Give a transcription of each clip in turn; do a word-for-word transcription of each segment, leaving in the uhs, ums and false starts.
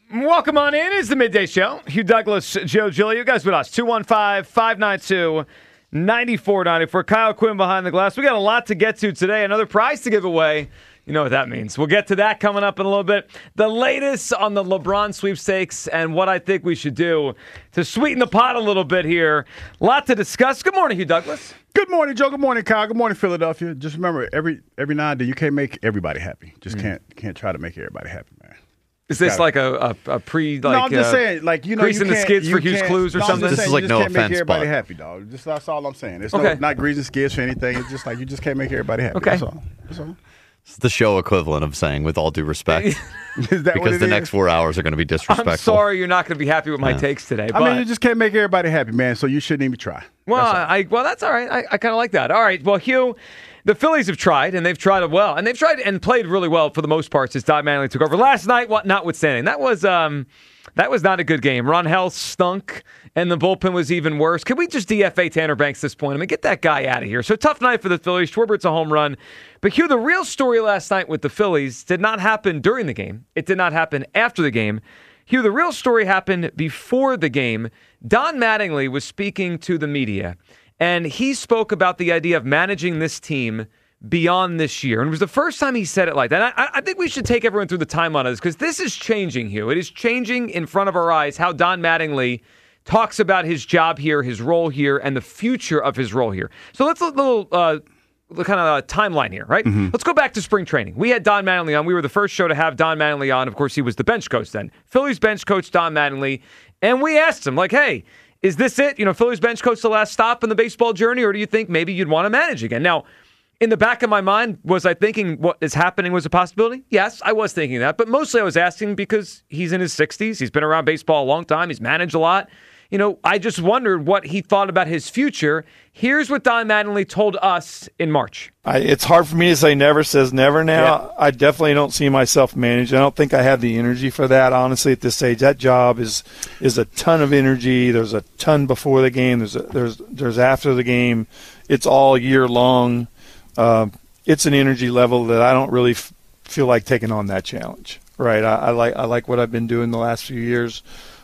Welcome on in. It's the Midday Show. Hugh Douglas, Joe Giglio. You guys with us. two one five, five nine two, nine four nine four. Kyle Quinn behind the glass. We got a lot to get to today. Another prize to give away. You know what that means. We'll get to that coming up in a little bit. The latest on the LeBron sweepstakes and what I think we should do to sweeten the pot a little bit here. A lot to discuss. Good morning, Hugh Douglas. Good morning, Joe. Good morning, Kyle. Good morning, Philadelphia. Just remember, every every now and then you can't make everybody happy. Just mm. can't can't try to make everybody happy, man. Is this like a, a, a pre, like, no, I'm just uh, saying, like, you know, greasing you the skids for Hugh's can't- Clues or no, I'm something? just This saying, is like you no just can't offense, make everybody but- happy, dog. Just that's all I'm saying. It's Okay. no, not greasing skids for anything. It's just like you just can't make everybody happy. Okay. That's all. That's all. It's the show equivalent of saying, with all due respect, Is that what because it the is? next four hours are going to be disrespectful. I'm sorry you're not going to be happy with my Yeah. takes today. I But, mean, you just can't make everybody happy, man. So you shouldn't even try. well, That's all. I, well, that's all right. I, I kind of like that. All right. Well, Hugh, the Phillies have tried, and they've tried it well. And they've tried and played really well for the most part since Don Mattingly took over. Last night, what notwithstanding, that was um, that was not a good game. Ron Hell stunk, and the bullpen was even worse. Can we just D F A Tanner Banks at this point? I mean, get that guy out of here. So tough night for the Phillies. Schwarbert's a home run. But Hugh, the real story last night with the Phillies did not happen during the game. It did not happen after the game. Hugh, the real story happened before the game. Don Mattingly was speaking to the media, and he spoke about the idea of managing this team beyond this year. And it was the first time he said it like that. And I, I think we should take everyone through the timeline of this, because this is changing, Hugh. It is changing in front of our eyes how Don Mattingly talks about his job here, his role here, and the future of his role here. So let's look a little uh, kind of a timeline here, right? Mm-hmm. Let's go back to spring training. We had Don Mattingly on. We were the first show to have Don Mattingly on. Of course, he was the bench coach then. Phillies bench coach Don Mattingly. And we asked him, like, hey, is this it? You know, Phillies bench coach the last stop in the baseball journey, or do you think maybe you'd want to manage again? Now, in the back of my mind, was I thinking what is happening was a possibility? Yes, I was thinking that. But mostly I was asking because he's in his sixties. He's been around baseball a long time. He's managed a lot. You know, I just wondered what he thought about his future. Here's what Don Mattingly told us in March. I, it's hard for me to say never says never now. Yeah. I definitely don't see myself managed. I don't think I have the energy for that, honestly, at this stage. That job is is a ton of energy. There's a ton before the game. There's a, there's there's after the game. It's all year long. Uh, it's an energy level that I don't really f- feel like taking on that challenge. Right? I, I like I like what I've been doing the last few years.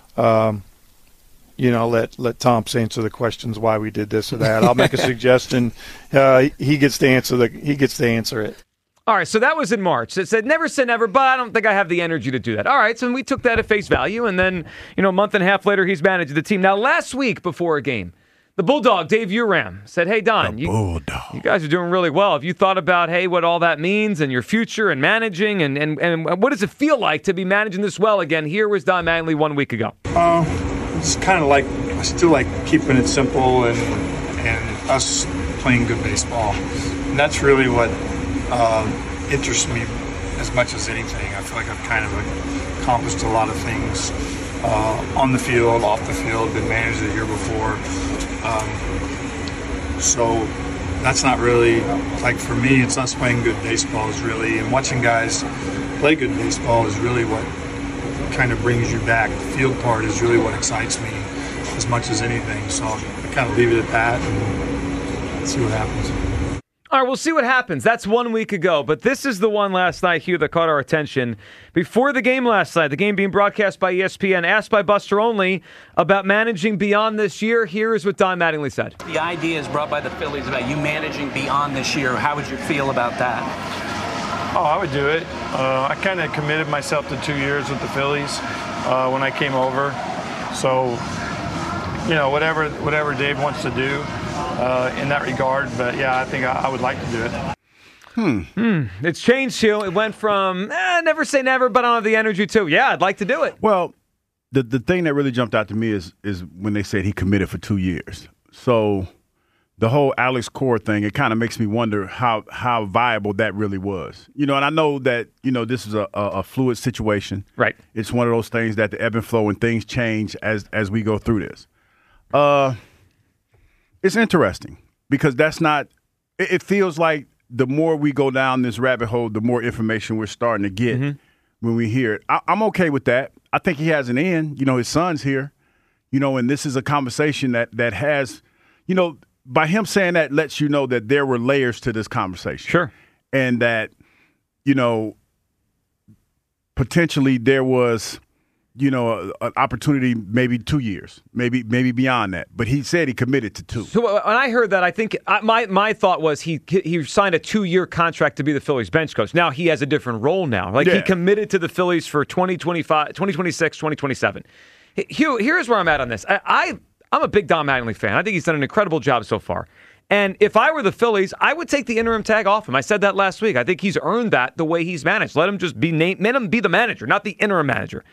Um, You know, let let Tomps answer the questions why we did this or that. I'll make a suggestion. Uh, he gets to answer the he gets to answer it. All right, so that was in March. It said never say never, but I don't think I have the energy to do that. All right, so we took that at face value, and then you know, a month and a half later, he's managed the team. Now, last week before a game, the Bulldog Dave Uram said, "Hey Don, you, you guys are doing really well. Have you thought about hey what all that means and your future and managing and and and what does it feel like to be managing this well again?" Here was Don Mattingly one week ago. Uh, It's kind of like, I still like keeping it simple and and us playing good baseball. And that's really what uh, interests me as much as anything. I feel like I've kind of accomplished a lot of things uh, on the field, off the field, been manager the year before. Um, so that's not really, like for me, it's us playing good baseball is really, and watching guys play good baseball is really what kind of brings you back. The field part is really what excites me as much as anything. So I kind of leave it at that and see what happens. All right, we'll see what happens. That's one week ago, but this is the one last night, Hugh, that caught our attention. Before the game last night, the game being broadcast by E S P N, asked by Buster Olney about managing beyond this year. Here is what Don Mattingly said. The idea is brought by the Phillies about you managing beyond this year. How would you feel about that? Oh, I would do it. Uh, I kind of committed myself to two years with the Phillies uh, when I came over. So, you know, whatever whatever Dave wants to do uh, in that regard. But, yeah, I think I, I would like to do it. Hmm. hmm. It's changed, Hugh. It went from, eh, never say never, but I don't have the energy to, yeah, I'd like to do it. Well, the the thing that really jumped out to me is is when they said he committed for two years. So the whole Alex Cora thing, it kind of makes me wonder how how viable that really was. You know, and I know that, you know, this is a, a, a fluid situation. Right. It's one of those things that the ebb and flow and things change as as we go through this. Uh, it's interesting because that's not it, – it feels like the more we go down this rabbit hole, the more information we're starting to get mm-hmm. when we hear it. I, I'm okay with that. I think he has an end. You know, his son's here, you know, and this is a conversation that that has, you know, by him saying that lets you know that there were layers to this conversation. Sure. And that, you know, potentially there was you know, a, an opportunity maybe two years, maybe maybe beyond that. But he said he committed to two. So uh, when I heard that, I think I, my my thought was he he signed a two-year contract to be the Phillies bench coach. Now he has a different role now. Like yeah. he committed to the Phillies for twenty twenty-five, twenty twenty-six, twenty twenty-seven. Hugh, here's where I'm at on this. I, I I'm a big Don Mattingly fan. I think he's done an incredible job so far. And if I were the Phillies, I would take the interim tag off him. I said that last week. I think he's earned that the way he's managed. Let him just be named, let him be the manager, not the interim manager.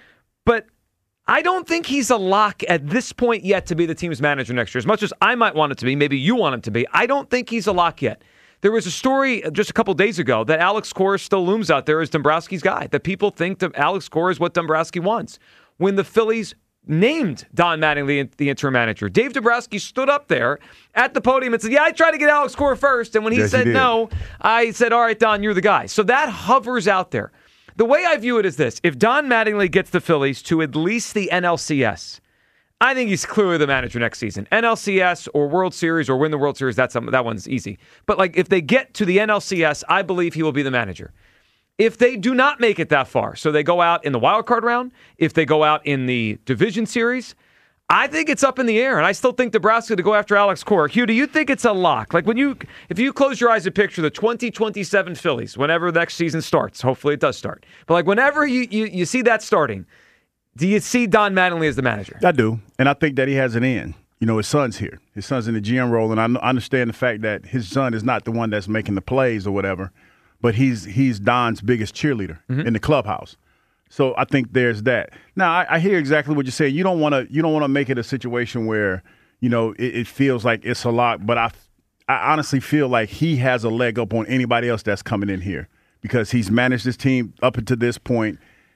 But I don't think he's a lock at this point yet to be the team's manager next year. As much as I might want it to be, maybe you want him to be, I don't think he's a lock yet. There was a story just a couple days ago that Alex Cora still looms out there as Dombrowski's guy, that people think that Alex Cora is what Dombrowski wants. When the Phillies named Don Mattingly the interim manager, Dave Dombrowski stood up there at the podium and said, yeah, I tried to get Alex Cora first. And when he yes, said he no, I said, all right, Don, you're the guy. So that hovers out there. The way I view it is this. If Don Mattingly gets the Phillies to at least the N L C S, I think he's clearly the manager next season. N L C S or World Series or win the World Series, that's that one's easy. But like if they get to the N L C S, I believe he will be the manager. If they do not make it that far, so they go out in the wild card round, if they go out in the division series, I think it's up in the air, and I still think Nebraska to go after Alex Cora. Hugh, do you think it's a lock? Like when you, if you close your eyes and picture the twenty twenty-seven Phillies, whenever next season starts, hopefully it does start, but like whenever you, you, you see that starting, do you see Don Mattingly as the manager? I do, and I think that he has an in. You know, his son's here. His son's in the G M role, and I understand the fact that his son is not the one that's making the plays or whatever, but he's he's Don's biggest cheerleader mm-hmm. in the clubhouse. So I think there's that. Now I, I hear exactly what you're saying. You don't want to you don't want to make it a situation where you know it, it feels like it's a lock. But I I honestly feel like he has a leg up on anybody else that's coming in here because he's managed this team up until this point,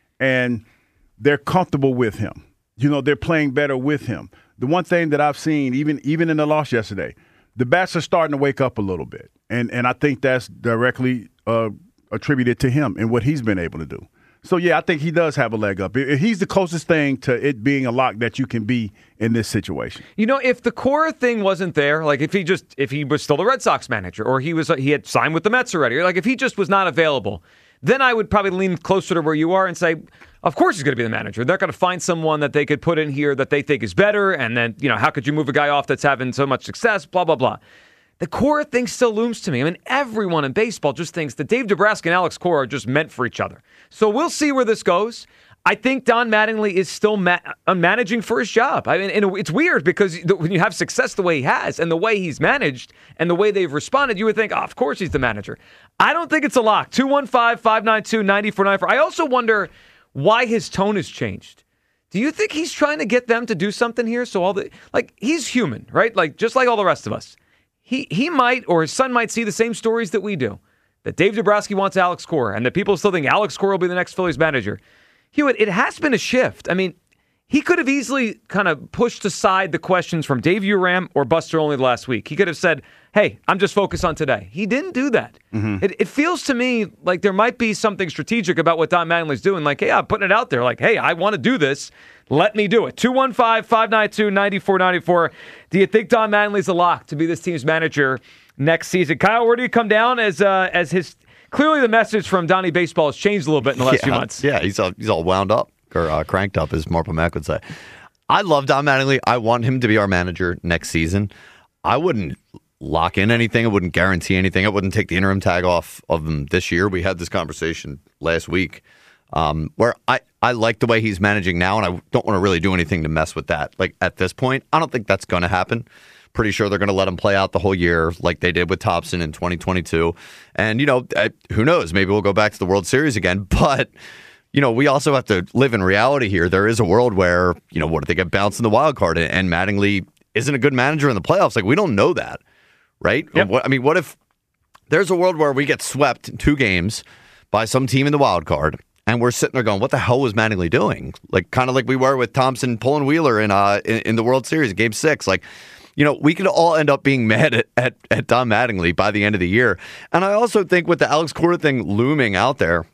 and they're comfortable with him. You know, they're playing better with him. The one thing that I've seen, even even in the loss yesterday, the bats are starting to wake up a little bit, and and I think that's directly uh, attributed to him and what he's been able to do. So, yeah, I think he does have a leg up. He's the closest thing to it being a lock that you can be in this situation. You know, if the Cora thing wasn't there, like if he just if he was still the Red Sox manager or he was he had signed with the Mets already, or like if he just was not available, then I would probably lean closer to where you are and say, of course he's going to be the manager. They're going to find someone that they could put in here that they think is better, and then, you know, how could you move a guy off that's having so much success, blah, blah, blah. The Cora thing still looms to me. I mean, everyone in baseball just thinks that Dave Dombrowski and Alex Cora are just meant for each other. So we'll see where this goes. I think Don Mattingly is still ma- managing for his job. I mean, and it's weird because when you have success the way he has and the way he's managed and the way they've responded, you would think, oh, of course he's the manager. I don't think it's a lock. two one five, five nine two, nine four nine four. I also wonder why his tone has changed. Do you think he's trying to get them to do something here? So all the like, he's human, right? Like just like all the rest of us. He he might, or his son might see the same stories that we do. That Dave Dombrowski wants Alex Cora, and that people still think Alex Cora will be the next Phillies manager. Hewitt, it has been a shift. I mean, he could have easily kind of pushed aside the questions from Dave Uram or Buster Olney last week. He could have said, hey, I'm just focused on today. He didn't do that. Mm-hmm. It, it feels to me like there might be something strategic about what Don Mattingly's doing. Like, hey, I'm putting it out there. Like, hey, I want to do this. Let me do it. two one five, five nine two, nine four nine four. Do you think Don Mattingly's a lock to be this team's manager next season? Kyle, where do you come down as uh, as his... Clearly the message from Donnie Baseball has changed a little bit in the last yeah, few months. Yeah, he's all, he's all wound up, or uh, cranked up, as Marple Mack would say. I love Don Mattingly. I want him to be our manager next season. I wouldn't lock in anything. I wouldn't guarantee anything. I wouldn't take the interim tag off of him this year. We had this conversation last week um, where I, I like the way he's managing now, and I don't want to really do anything to mess with that. Like at this point, I don't think that's going to happen. Pretty sure they're going to let him play out the whole year like they did with Thompson in twenty twenty-two. And, you know, who knows? Maybe we'll go back to the World Series again. But, you know, we also have to live in reality here. There is a world where, you know, what if they get bounced in the wild card and Mattingly isn't a good manager in the playoffs? Like, we don't know that, right? Yep. What, I mean, what if there's a world where we get swept in two games by some team in the wild card and we're sitting there going, what the hell was Mattingly doing? Like, kind of like we were with Thompson pulling Wheeler in, uh, in, in the World Series, game six. Like, you know, we could all end up being mad at, at, at Don Mattingly by the end of the year. And I also think with the Alex Cora thing looming out there,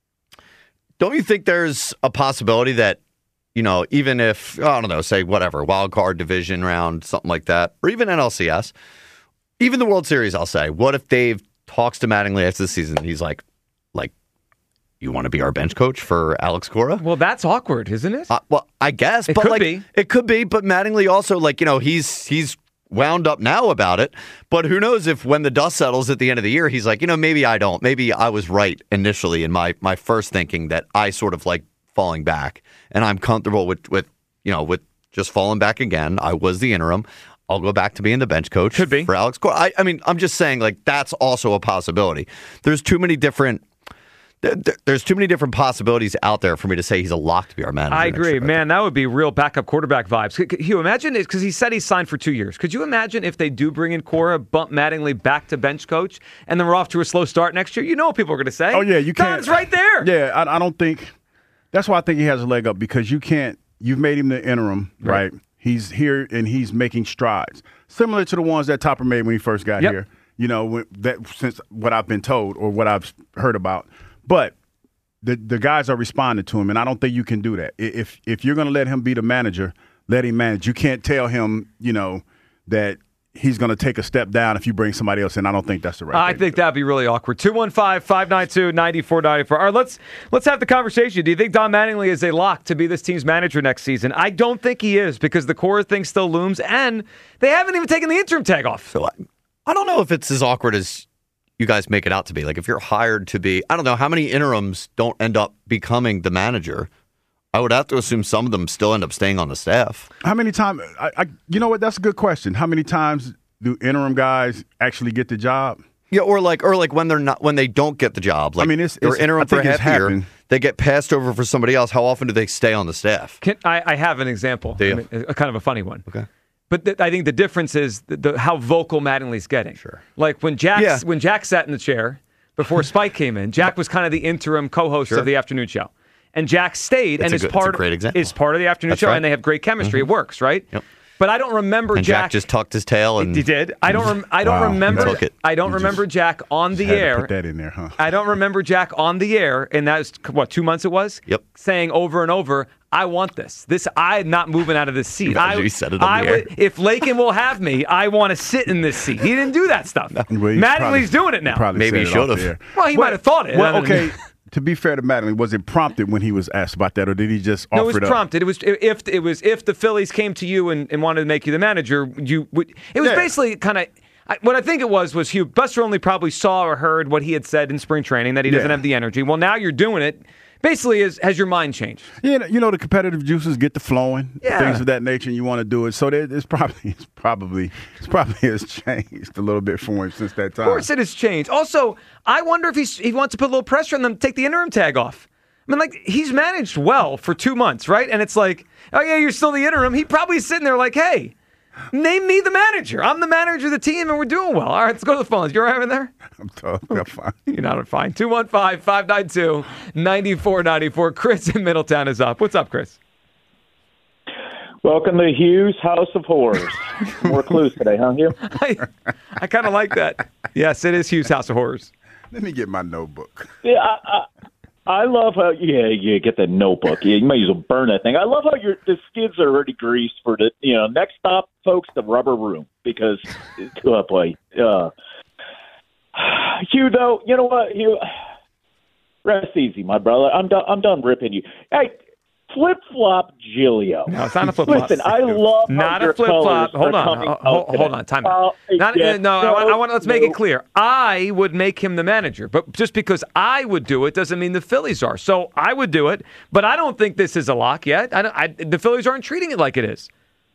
don't you think there's a possibility that, you know, even if, I don't know, say whatever, wild card division round, something like that, or even N L C S, even the World Series, I'll say, what if Dave talks to Mattingly after the season and he's like, like, you want to be our bench coach for Alex Cora? Well, that's awkward, isn't it? Uh, well, I guess. It but could like, be. It could be, but Mattingly also, like, you know, he's he's wound up now about it. But who knows if when the dust settles at the end of the year, he's like, you know, maybe I don't. Maybe I was right initially in my, my first thinking that I sort of like falling back. And I'm comfortable with, with, you know, with just falling back again. I was the interim. I'll go back to being the bench coach Could be. for Alex Cora. I, I mean, I'm just saying, like, that's also a possibility. There's too many different There's too many different possibilities out there for me to say he's a lock to be our manager. I agree. Man, that would be real backup quarterback vibes. Could- could- Hugh, imagine it, because he said he's signed for two years. Could you imagine if they do bring in Cora, bump Mattingly back to bench coach, and then we're off to a slow start next year? You know what people are going to say. Oh, yeah, you can't. Don's right there. Yeah, I, I don't think – that's why I think he has a leg up, because you can't – you've made him the interim, right? right? He's here, and he's making strides. Similar to the ones that Topper made when he first got Yep. here, you know, when, that since what I've been told or what I've heard about. But the the guys are responding to him, and I don't think you can do that. If if you're going to let him be the manager, let him manage. You can't tell him, you know, that he's going to take a step down if you bring somebody else in. I don't think that's the right I thing think to do. that'd be really awkward. two one five, five nine two, nine four nine four. All right, let's, let's have the conversation. Do you think Don Mattingly is a lock to be this team's manager next season? I don't think he is, because the core thing still looms, and they haven't even taken the interim tag off. So I, I don't know if it's as awkward as you guys make it out to be. Like, if you're hired to be, I don't know, how many interims don't end up becoming the manager? I would have to assume some of them still end up staying on the staff. How many times? I, I, you know what? That's a good question. How many times do interim guys actually get the job? Yeah, or like, or like when they're not, when they don't get the job. Like, I mean, it's- they're it's- interim I think for it's half a year. happened. They get passed over for somebody else. How often do they stay on the staff? Can, I, I have an example. Do you? I mean, a kind of a funny one. Okay. But th- I think the difference is the, the, how vocal Mattingly's getting. Sure. Like when Jack Yeah. when Jack sat in the chair before Spike came in, Jack was kind of the interim co-host Sure. of the afternoon show, and Jack stayed That's and a is good- that's a part great example. is part of the afternoon That's show, right. and they have great chemistry. It works, right? Yep. But I don't remember And Jack. Jack just tucked his tail and He did. I don't. Rem- I don't Wow. remember. Took it. I don't You remember just Jack on the Had to air. put that in there, huh? I don't remember Jack on the air, and that was what two months it was. Yep. Saying over and over, "I want this. This I'm not moving out of this seat." Imagine I, he said it on I the air. would- if Lakin will have me, I want to sit in this seat. He didn't do that stuff. Well, he's Mattingly's probably- doing it now. Probably Maybe said he it off should've. the air. Well, he might have thought it. I Well, mean- okay. To be fair to Mattingly, was it prompted when he was asked about that, or did he just No, offer it was it up? prompted. It was if it was if the Phillies came to you and, and wanted to make you the manager, you would. It was Yeah. basically kind of what I think it was was Hugh Buster only probably saw or heard what he had said in spring training that he doesn't Yeah. have the energy. Well, now you're doing it. Basically, is has your mind changed? Yeah, you know, the competitive juices get to flowing, Yeah. things of that nature, and you want to do it. So there, it's probably, it's probably, it's probably has changed a little bit for him since that time. Of course, it has changed. Also, I wonder if he's, he wants to put a little pressure on them to take the interim tag off. I mean, like, he's managed well for two months, right? And it's like, oh, yeah, you're still the interim. He probably is sitting there like, hey, name me the manager. I'm the manager of the team, and we're doing well. All right, let's go to the phones. You're having there? I'm tough. I'm fine. You're not fine. two one five, five nine two, nine four nine four. Chris in Middletown is up. What's up, Chris? Welcome to Hugh's House of Horrors. More clues today, huh, Hugh? I, I kind of like that. Yes, it is Hugh's House of Horrors. Let me get my notebook. Yeah, I, I, I love how, yeah, yeah, get that notebook. Yeah, you might as well burn that thing. I love how your the skids are already greased for the, you know, next stop, folks, the rubber room. Because, oh boy. Uh, Hugh, though, you know what, Hugh? Rest easy, my brother. I'm done, I'm done ripping you. Hey, flip-flop Gilio. No, it's not a flip-flop. Listen, I love how Not your a flip flop. colors Hold are on. coming Ho- out ho- today. hold on. Time out. Uh, Not, yeah, no, I want, I want. Let's make no. it clear. I would make him the manager, but just because I would do it doesn't mean the Phillies are. So I would do it, but I don't think this is a lock yet. I, don't, I the Phillies aren't treating it like it is.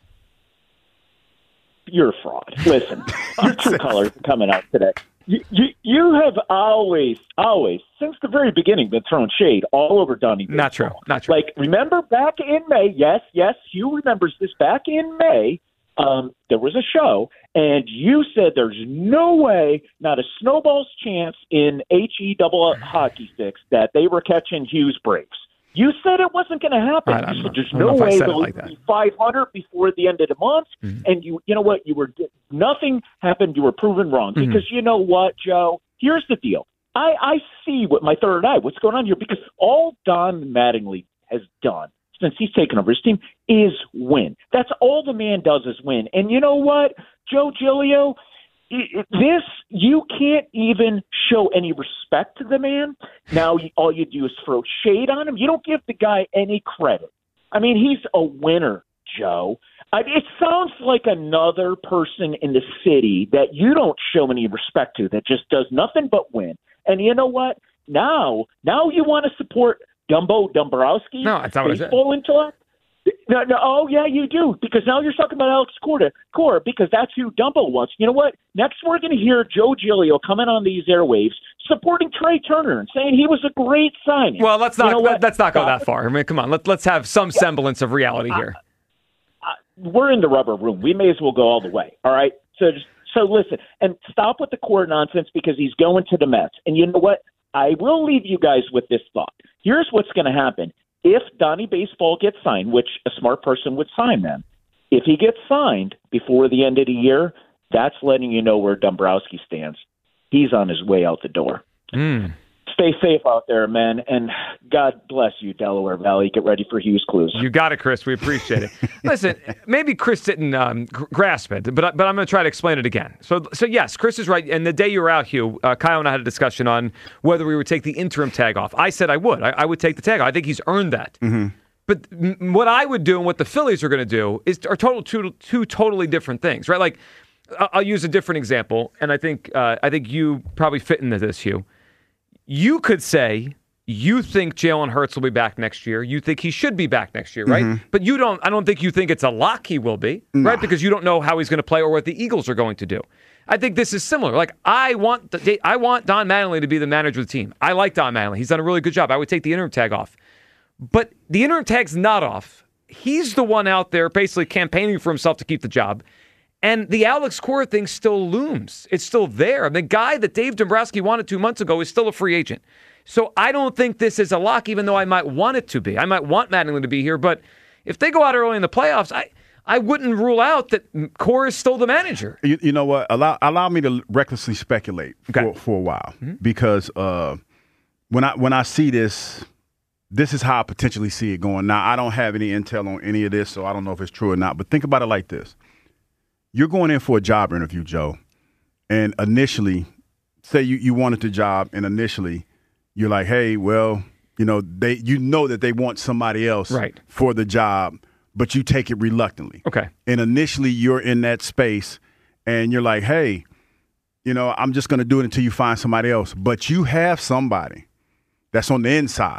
You're a fraud. Listen, your true colors are coming out today. You, you, you have always, always, since the very beginning, been throwing shade all over Donnie. Not true. Not true. Like, remember back in May, yes, yes, Hugh remembers this, back in May, um, there was a show, and you said there's no way, not a snowball's chance in H E double hockey sticks that they were catching Hugh's breaks. You said it wasn't going to happen. I don't You know. said there's I don't no know if I way said it they'll like that. be five hundred before the end of the month. Mm-hmm. And you, you know what? You were nothing happened. You were proven wrong Mm-hmm. because you know what, Joe? Here's the deal. I, I see what my third eye. What's going on here? Because all Don Mattingly has done since he's taken over his team is win. That's all the man does is win. And you know what, Joe Giglio? this, you can't even show any respect to the man. Now you, all you do is throw shade on him. You don't give the guy any credit. I mean, he's a winner, Joe. I mean, it sounds like another person in the city that you don't show any respect to, that just does nothing but win. And you know what? Now, now you want to support Dumbo Dombrowski? No, that's not what I said. Baseball intellect? No, no, oh, yeah, you do, because now you're talking about Alex Cora, Cora because that's who Dumbo wants. You know what? Next we're going to hear Joe Giglio coming on these airwaves supporting Trey Turner and saying he was a great signing. Well, let's not you know let, let's not go Stop that far. I mean, come on. Let, let's have some yeah. semblance of reality here. Uh, uh, we're in the rubber room. We may as well go all the way, all right? So just, so listen, and stop with the Cora nonsense because he's going to the Mets. And you know what? I will leave you guys with this thought. Here's what's going to happen. If Donnie Baseball gets signed, which a smart person would sign them, if he gets signed before the end of the year, that's letting you know where Dombrowski stands. He's on his way out the door. Mm. Stay safe out there, man, and God bless you, Delaware Valley. Get ready for Hughes Clues. You got it, Chris. We appreciate it. Listen, maybe Chris didn't um, gr- grasp it, but but I'm going to try to explain it again. So, so yes, Chris is right. And the day you were out, Hugh, uh, Kyle and I had a discussion on whether we would take the interim tag off. I said I would. I, I would take the tag off. I think he's earned that. Mm-hmm. But m- what I would do and what the Phillies are going to do is are total two two totally different things, right? Like, I'll, I'll use a different example, and I think uh, I think you probably fit into this, Hugh. You could say you think Jalen Hurts will be back next year. You think he should be back next year, right? Mm-hmm. But you don't. I don't think you think it's a lock he will be, nah. right? Because you don't know how he's going to play or what the Eagles are going to do. I think this is similar. Like I want, the, I want Don Mattingly to be the manager of the team. I like Don Mattingly. He's done a really good job. I would take the interim tag off, but the interim tag's not off. He's the one out there basically campaigning for himself to keep the job. And the Alex Cora thing still looms. It's still there. The guy that Dave Dombrowski wanted two months ago is still a free agent. So I don't think this is a lock, even though I might want it to be. I might want Mattingly to be here. But if they go out early in the playoffs, I, I wouldn't rule out that Cora is still the manager. You, you know what? Allow allow me to recklessly speculate okay. for, for a while. Mm-hmm. Because uh, when I when I see this, this is how I potentially see it going. Now, I don't have any intel on any of this, so I don't know if it's true or not. But think about it like this. You're going in for a job interview, Joe, and initially, say you, you wanted the job, and initially you're like, hey, well, you know, they you know that they want somebody else right. for the job, but you take it reluctantly. Okay. And initially you're in that space, and you're like, hey, you know, I'm just going to do it until you find somebody else. But you have somebody that's on the inside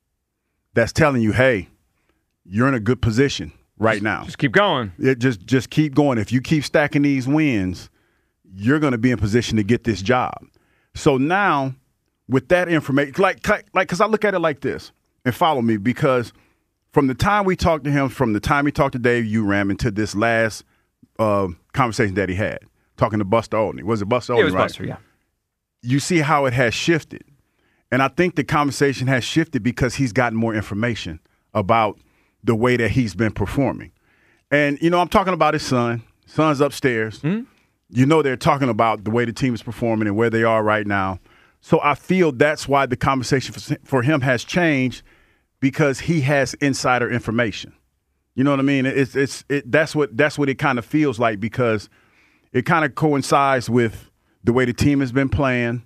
that's telling you, hey, you're in a good position. Right now, just keep going. It just just keep going. If you keep stacking these wins, you're going to be in position to get this job. So now, with that information, like like because I look at it like this, and follow me, because from the time we talked to him, from the time he talked to Dave Uram into this last uh, conversation that he had, talking to Buster Olney, was it Buster Olney? It was right? Buster, yeah. You see how it has shifted, and I think the conversation has shifted because he's gotten more information about the way that he's been performing. And, you know, I'm talking about his son. Son's upstairs. Mm-hmm. You know they're talking about the way the team is performing and where they are right now. So I feel that's why the conversation for, for him has changed, because he has insider information. You know what I mean? It's it's it, that's what that's what it kind of feels like, because it kind of coincides with the way the team has been playing.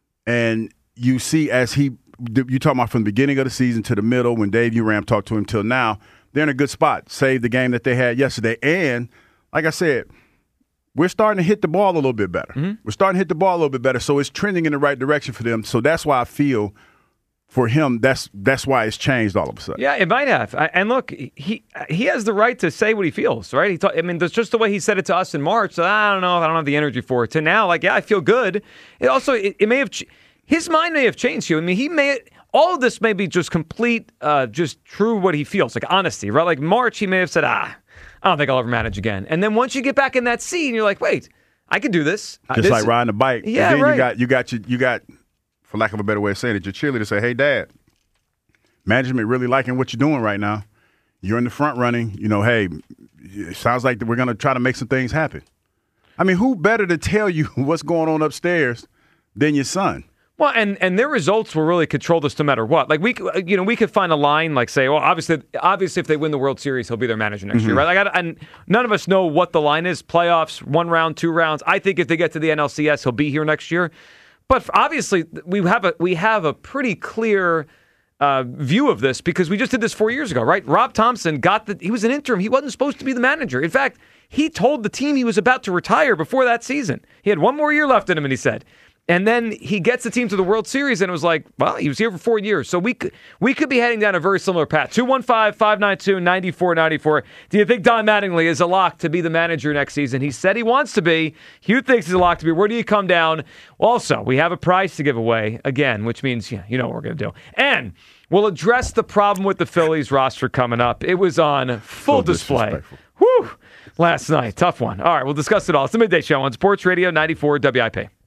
And you see, as he you talking about from the beginning of the season to the middle, when Dave Uram talked to him till now, they're in a good spot. Save the game that they had yesterday. And like I said, we're starting to hit the ball a little bit better. Mm-hmm. We're starting to hit the ball a little bit better. So it's trending in the right direction for them. So that's why I feel for him, that's that's why it's changed all of a sudden. Yeah, it might have. And look, he he has the right to say what he feels, right? He talk, I mean, that's just the way he said it to us in March. So I don't know if I don't have the energy for it. To now, like, yeah, I feel good. It also, it, it may have, his mind may have changed you. I mean, he may, all of this may be just complete, uh, just true what he feels, like honesty, right? Like March, he may have said, ah, I don't think I'll ever manage again. And then once you get back in that seat, and you're like, wait, I can do this. Just this, like riding a bike. Yeah, and then right. you got, you got, you, you got, for lack of a better way of saying it, your cheerleader say, hey, Dad, management really liking what you're doing right now. You're in the front running. You know, hey, it sounds like we're going to try to make some things happen. I mean, who better to tell you what's going on upstairs than your son? Well, and, and their results will really control this no matter what. Like we, you know, we could find a line like say, well, obviously, obviously, if they win the World Series, he'll be their manager next mm-hmm. year, right? Like, I, and none of us know what the line is. Playoffs, one round, two rounds. I think if they get to the N L C S, he'll be here next year. But obviously, we have a we have a pretty clear uh, view of this because we just did this four years ago, right? Rob Thompson got the he was an interim. He wasn't supposed to be the manager. In fact, he told the team he was about to retire before that season. He had one more year left in him, and he said. And then he gets the team to the World Series, and it was like, well, he was here for four years. So we could, we could be heading down a very similar path. two one five, five nine two, nine four nine four. Do you think Don Mattingly is a lock to be the manager next season? He said he wants to be. Hugh thinks he's a lock to be. Where do you come down? Also, we have a prize to give away, again, which means, yeah, you know what we're going to do. And we'll address the problem with the Phillies roster coming up. It was on full so display. Whew. Last night. Tough one. All right, we'll discuss it all. It's the Midday Show on Sports Radio ninety-four W I P.